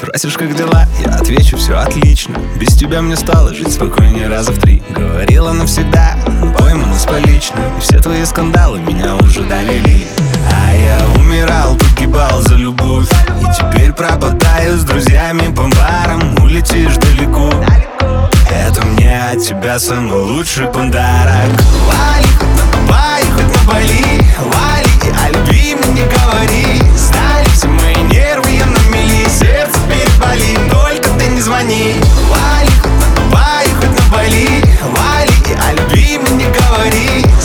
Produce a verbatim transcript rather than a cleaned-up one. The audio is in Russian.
Спросишь, как дела? Я отвечу, все отлично. Без тебя мне стало жить спокойнее раза в три. Говорила навсегда, поймана с поличным. И все твои скандалы меня уже довели. А я умирал, погибал за любовь. И теперь пропадаю с друзьями по барам. Улетишь далеко, это мне от тебя самый лучший подарок. Вали, хоть на Дубай, хоть на Бали. Вали, и о любви мне не говори. Знали все мои